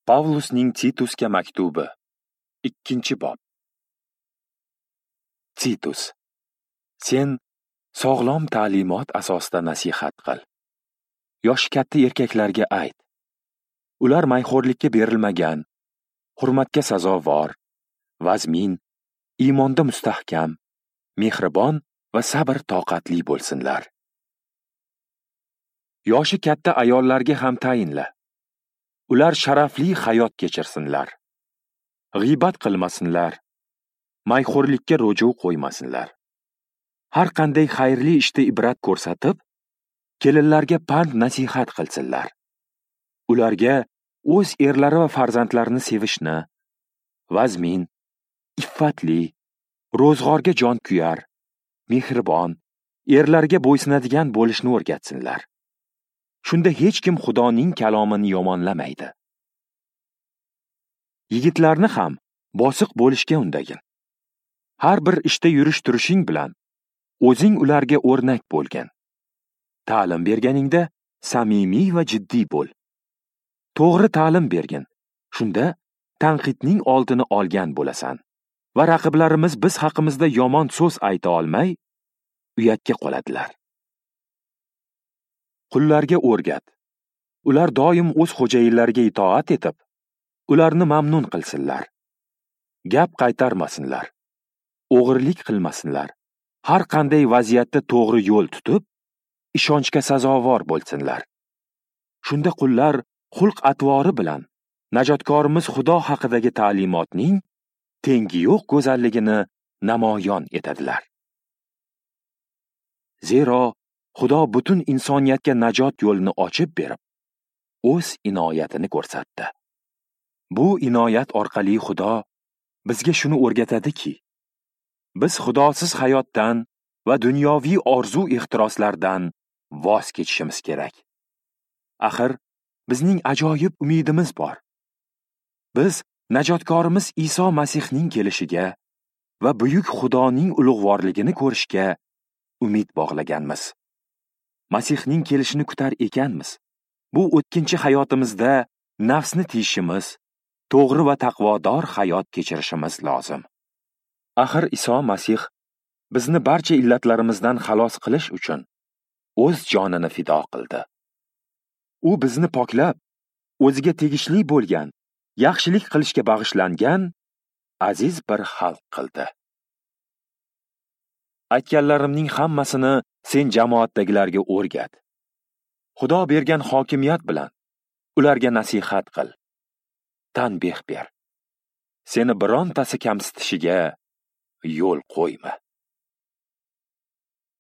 Pavlusning Titusga maktubi. 2-bob. Titus, sen sog'lom ta'limot asosida nasihat qil. Yoshi katta erkaklarga ayt. Ular mayxo'rlikka berilmagan, hurmatga sazovor, vazmin, iymonda mustahkam, mehribon va sabr toqatli bo'lsinlar. Yoshi katta ayollarga ham tayinla. Ular sharafli hayot kechirsinlar. G'iybat qilmasinlar. Mayxo'rlikka ruju qo'ymasinlar. Har qanday xayrli ishda ibrat ko'rsatib, kelinlarga pand nasihat qilsinlar. Ularga o'z erlari va farzandlarini sevishni, vazmin, iffatli, ro'zg'orga jon kuyar, mehribon, erlarga bo'ysunadigan bo'lishni o'rgatsinlar. Shunda hech kim Xudoning kalomini yomonlamaydi. Yigitlarni ham bosiq bo'lishga undagin. Har bir ishda yurish-turishing bilan o'zing ularga o'rnak bo'lgin. Ta'lim berganingda samimiy va jiddiy bo'l. To'g'ri ta'lim bergin. Shunda tanqidning oldini olgan bo'lasan va raqiblarimiz biz haqimizda yomon so'z ayta olmay, uyatga qoladilar. Qullarga o'rgat. Ular doim o'z xo'jayinlariga itoat etib, ularni mamnun qilsinlar. Gap qaytarmasinlar. O'g'irlik qilmasinlar. Har qanday vaziyatda to'g'ri yo'l tutib, ishonchga sazovor bo'lsinlar. Shunda qullar xulq-atvori bilan najotkorimiz Xudo haqidagi ta'limotning tengi yo'q go'zalligini namoyon etadilar. Zero Xudo butun insoniyatga najot yo'lini ochib berib, o'z inoyatini ko'rsatdi. Bu inoyat orqali Xudo bizga shuni o'rgatadiki, biz xudosiz hayotdan va dunyoviy orzu-ehtiroslardan voz kechishimiz kerak. Axir bizning ajoyib umidimiz bor. Biz najotkorimiz Iso Masihning kelishiga va buyuk Xudoning ulug'vorligini ko'rishga umid bog'laganmiz. Masihning kelishini kutar ekanmiz. Bu o'tkinchi hayotimizda nafsni tiyishimiz, to'g'ri va taqvodor hayot kechirishimiz lozim. Axir Iso Masih bizni barcha illatlarimizdan xalos qilish uchun o'z jonini fido qildi. U bizni poklab, o'ziga tegishli bo'lgan, yaxshilik qilishga bag'ishlangan aziz bir xalq qildi. Aytganlarimning hammasini sen jamoatdagilarga o'rgat. Xudo bergan hokimiyat bilan ularga nasihat qil. Tanbeh ber. Seni birontasi kamsitishiga yo'l qo'yma.